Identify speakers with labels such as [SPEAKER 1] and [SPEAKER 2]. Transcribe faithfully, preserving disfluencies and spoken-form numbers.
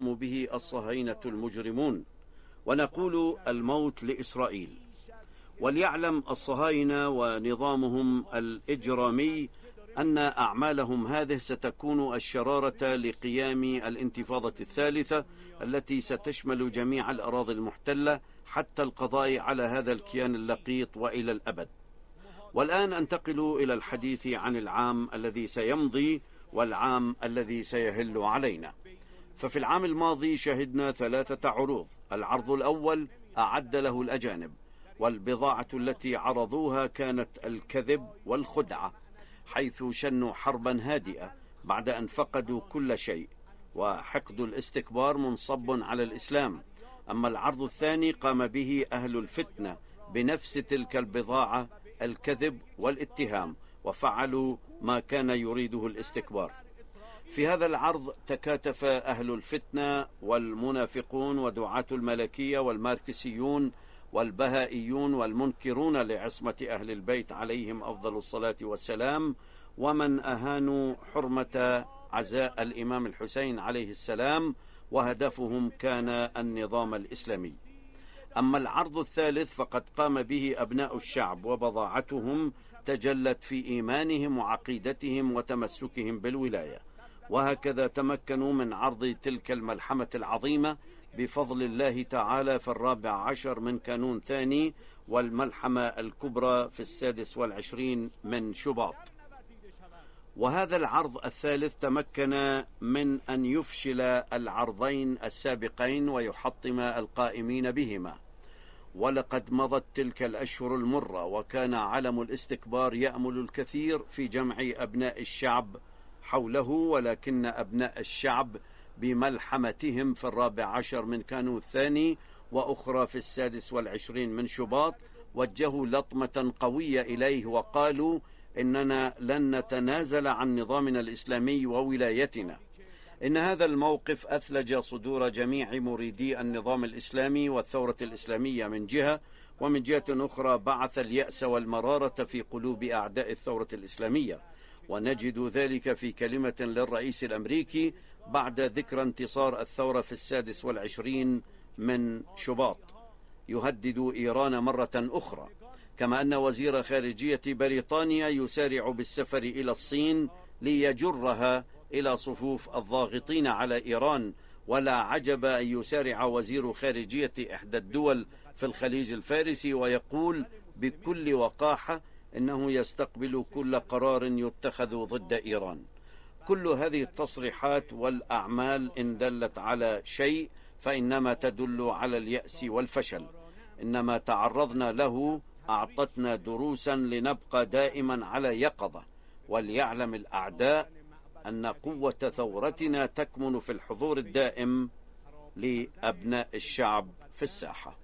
[SPEAKER 1] به الصهاينة المجرمون، ونقول الموت لإسرائيل. وليعلم الصهاينة ونظامهم الإجرامي أن أعمالهم هذه ستكون الشرارة لقيام الانتفاضة الثالثة التي ستشمل جميع الأراضي المحتلة حتى القضاء على هذا الكيان اللقيط وإلى الأبد. والآن أنتقل إلى الحديث عن العام الذي سيمضي والعام الذي سيهل علينا. ففي العام الماضي شهدنا ثلاثة عروض. العرض الأول أعد له الأجانب، والبضاعة التي عرضوها كانت الكذب والخدعة، حيث شنوا حربا هادئة بعد أن فقدوا كل شيء، وحقد الاستكبار منصب على الإسلام. أما العرض الثاني قام به أهل الفتنة بنفس تلك البضاعة، الكذب والاتهام، وفعلوا ما كان يريده الاستكبار. في هذا العرض تكاتف أهل الفتنة والمنافقون ودعاة الملكية والماركسيون والبهائيون والمنكرون لعصمة أهل البيت عليهم أفضل الصلاة والسلام، ومن أهانوا حرمة عزاء الإمام الحسين عليه السلام، وهدفهم كان النظام الإسلامي. أما العرض الثالث فقد قام به أبناء الشعب، وبضاعتهم تجلت في إيمانهم وعقيدتهم وتمسكهم بالولاية. وهكذا تمكنوا من عرض تلك الملحمة العظيمة بفضل الله تعالى في الرابع عشر من كانون ثاني، والملحمة الكبرى في السادس والعشرين من شباط. وهذا العرض الثالث تمكن من أن يفشل العرضين السابقين ويحطم القائمين بهما. ولقد مضت تلك الأشهر المرة، وكان علم الاستكبار يأمل الكثير في جمع أبناء الشعب حوله، ولكن أبناء الشعب بملحمتهم في الرابع عشر من كانون الثاني وأخرى في السادس والعشرين من شباط وجهوا لطمة قوية إليه وقالوا: إننا لن نتنازل عن نظامنا الإسلامي وولايتنا. إن هذا الموقف أثلج صدور جميع مريدي النظام الإسلامي والثورة الإسلامية من جهة، ومن جهة أخرى بعث اليأس والمرارة في قلوب أعداء الثورة الإسلامية. ونجد ذلك في كلمة للرئيس الأمريكي بعد ذكرى انتصار الثورة في السادس والعشرين من شباط، يهدد إيران مرة أخرى. كما أن وزير خارجية بريطانيا يسارع بالسفر إلى الصين ليجرها إلى صفوف الضاغطين على إيران. ولا عجب أن يسارع وزير خارجية إحدى الدول في الخليج الفارسي ويقول بكل وقاحة إنه يستقبل كل قرار يتخذ ضد إيران. كل هذه التصريحات والأعمال إن دلت على شيء فإنما تدل على اليأس والفشل. إنما تعرضنا له أعطتنا دروسا لنبقى دائما على يقظة. وليعلم الأعداء أن قوة ثورتنا تكمن في الحضور الدائم لأبناء الشعب في الساحة.